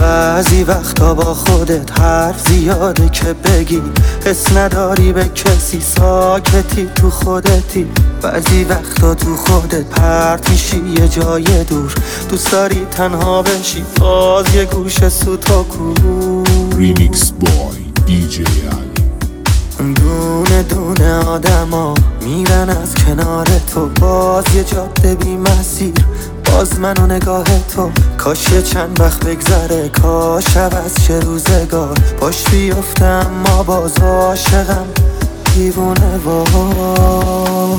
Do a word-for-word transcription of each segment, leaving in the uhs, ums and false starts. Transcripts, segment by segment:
بعضی وقتا با خودت حرف زیاده که بگی، حس نداری به کسی، ساکتی تو خودتی. بعضی وقتا تو خودت پرت میشی یه جای دور، دوست داری تنها بشی، باز یه گوشه سوتاکو. ریمیکس بای دی جی علی. دونه دونه آدما میرن از کنار تو، باز یه جاده بی مسیر، باز من و نگاه تو. کاش یه چند وقت بگذره، کاش عوض شه روزگار، پاش بیفتم ما باز عاشقم دیوونه وار.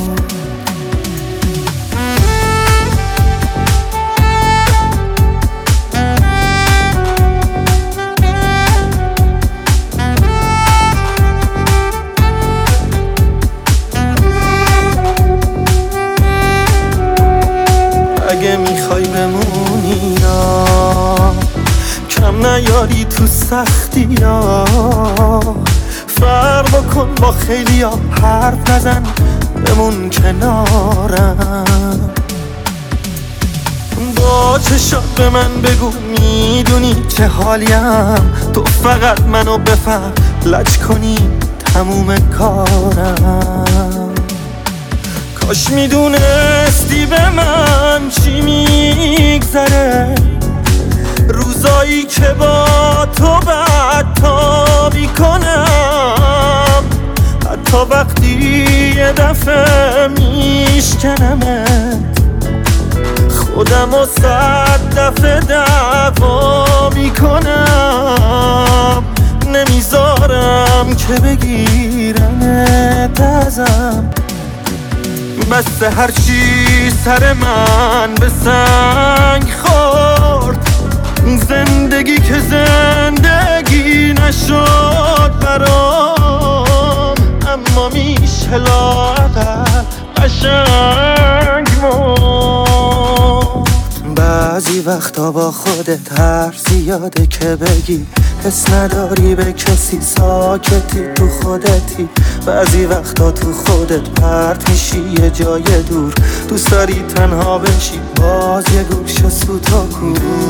اگه میخوای بمونی یا کم نیاری تو سختی یا، فرق بکن با خیلی ها، حرف نزن بمون کنارم. با چشات به من بگو میدونی چه حالیم، تو فقط منو بفهم، لج کنی تموم کارم. کاش میدونستی به من چی میگذره، روزایی که با تو بدتابی کنم، حتی وقتی یه دفعه میشکنمت، خودم و صد دفعه دعوا میکنم، نمیذارم که بگیرنت ازم. بس هرچی سر من به سنگ خورد، زندگی که زندگی نشد برام، اما میشه لااقل قشنگ مرد. بعضی وقتا با خودت حرف زیاده که بگی، حس نداری به کسی، ساکتی تو خودتی. بعضی وقتا تو خودت پرت میشی یه جای دور، دوست داری تنها بشی، باز یه گوشه سوتاکو.